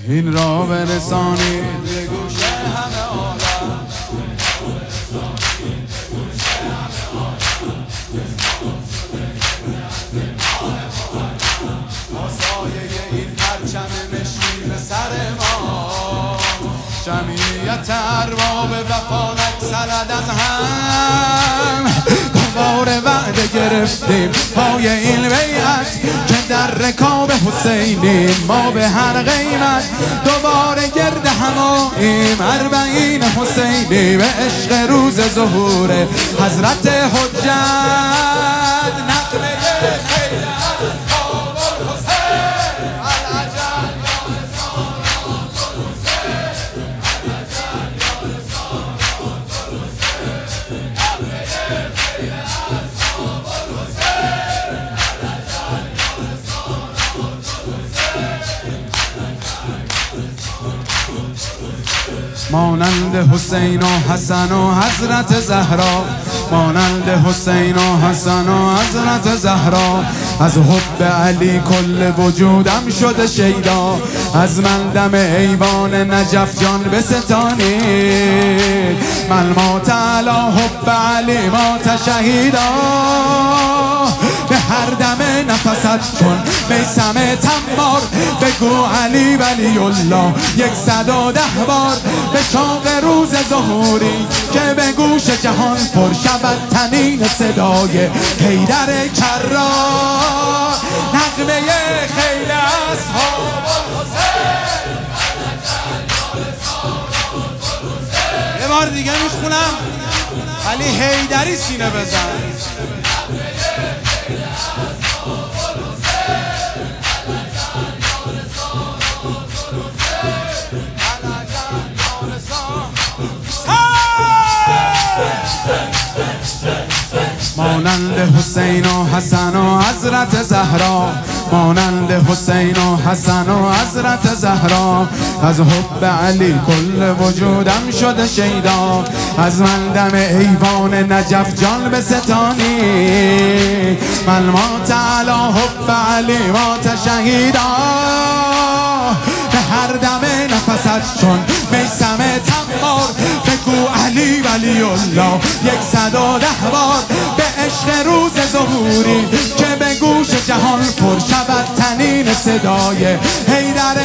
این را برسانی به گوش همه عالم. با سایه این پرچم مشکی به سر ما جمعیت ارباب وفا نگسلد از هم. دوباره وعده گرفتیم پای این بیعت که در رکاب حسینیم ما به هر قیمت. دوباره گرد هماییم اربعین حسینی به عشق روز ظهور حضرت حجت. نغمه خیلی مانند حسین و حسن و حضرت زهرا، مانند حسین و حسن و حضرت زهرا. از حب علی کل وجودم شده شیدا، از من دم ایوان نجف جان بستانید. من مات علی حب علی مات شهیدا، به هر دم نفست چون میثم تمار. بگو علی ولی الله 110 بار به شوق روز ظهوری که به گوش جهان پر شود طنین صدای حیدر کرار. نغمه خیل اصحاب حسین. یه بار دیگه میخونم علی حیدری سینه بزن. مانند حسین و حسن و حضرت زهرا، مانند حسین و حسن و حضرت زهرا. از حب علی کل وجودم شده شیدا، از من دم ایوان نجف جان بستانی. من مات علی حب علی مات شهیدا، به هر دم نفست چون میثم تمار. بگو علی ولی الله 110 بار به عشق روز ظهوری که به گوش جهان پر شود طنین صدای حیدر